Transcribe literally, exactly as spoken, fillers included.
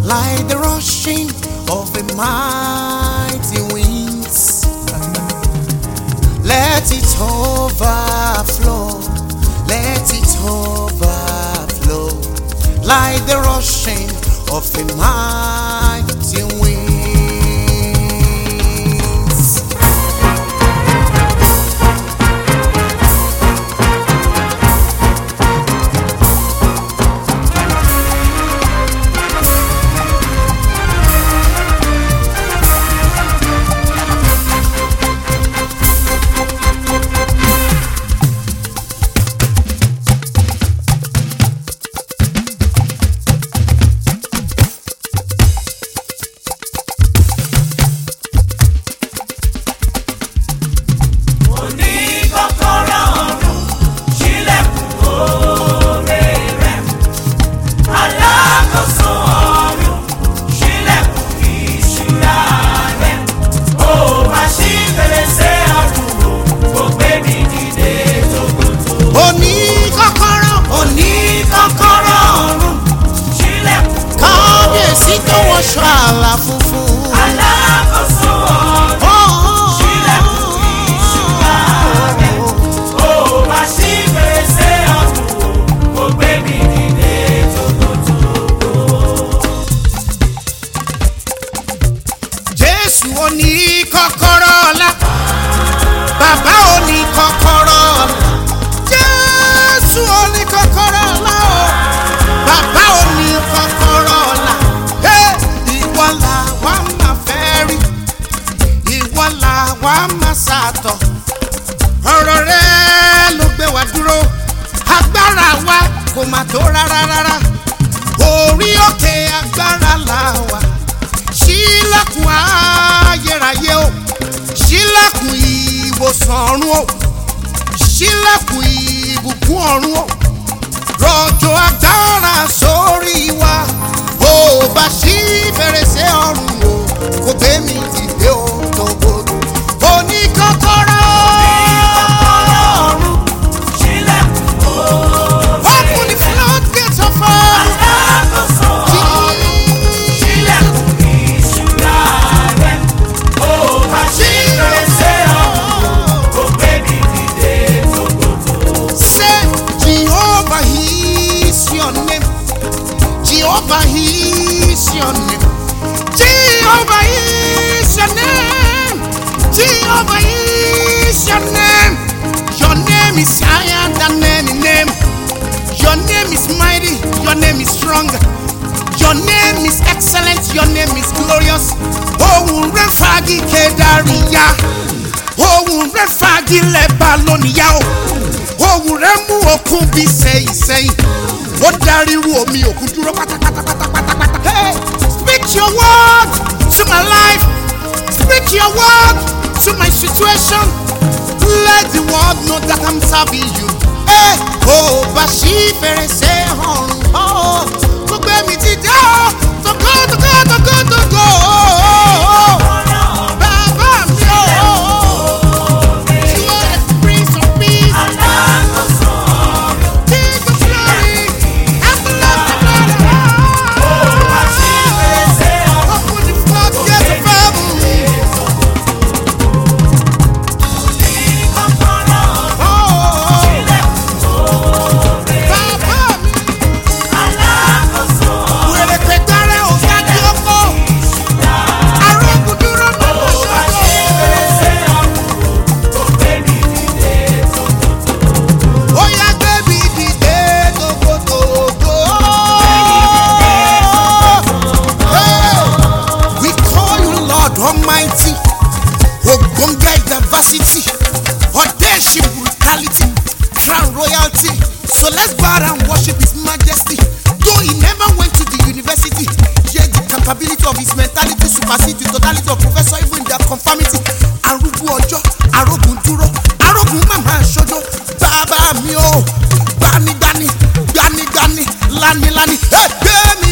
like the rushing of a mighty winds. Let it overflow, let it overflow, like the rushing of a mighty winds. Oni kọ́kọ́rọ́ ọlá, bàbá oni kọ́kọ́rọ́ ọlá, Jésù oni kọ́kọ́rọ́ ọlá o, bàbá oni kọ́kọ́rọ́ ọlá. Ìwọ làwa máa fẹ́ rí, ìwọ làwa máa sàtọ̀, ọ̀rọ̀ rẹ ló gbé wa dúró, agbára wa kò má tó rárá rárá, orí òkè agbára làwa. Ṣílẹ̀kùn ayérayé o, ṣílẹ̀kùn ìwòsàn ọ̀run o, ṣílẹ̀kùn ìbùkún ọ̀run o, rọ̀jò agbára sórí wa, ó bá ṣí fèrèsé ọ̀run o, kò gbé mi dìde o tògbòdò. Oní kọ́kọ́rọ́ ọ̀run, ṣílẹ̀kùn oore, open the floodgates of heaven. Alákòóso ọ̀run, ṣílẹ̀kùn ìṣúra rẹ̀, ó bá ṣí fèrèsé ọ̀run, kò gbé mi dìde tògbòdò. Say Jehovah is your name, Jehovah is your name, Jehovah is your name, Jehovah is your name. Your name is higher than any name. Your name is mighty, your name is strong. Your name is excellent, your name is glorious. Ohun rẹ̀ fagi Kedariya, ohun rẹ̀ fagi Lebanoniya o. Ohun rẹ̀ mú òkun bí sẹ́yìn sẹ́yìn, ó darí ru omi òkun dúró pátápátá pátápátá. Hey, speak your word to my life, speak your word to my situation. Let the world know that I'm serving you. Hey, oh, bá ṣí fèrèsé ọ̀run, oh, kò gbé mi dìde o, tògo tògo tògo tògo. Bàbá mi o, you are the Prince of Peace, Alákòóso ọ̀run, King of glory, everlasting Lord. Oh, bá ṣí fèrèsé ọ̀run, open the floodgates of heaven. Almighty, Ogbonge diversity, audacious brutality, crown royalty. So let's bow and worship His Majesty. Though He never went to the university, yet the capability of His mentality supersedes the totality of professor even in their conformity. Arúgbó ọjọ́, arógun dúró, arógun màmá ṣojo. Bàbá mi o, gbanigbani, gbanigbani, lánilání. Hey,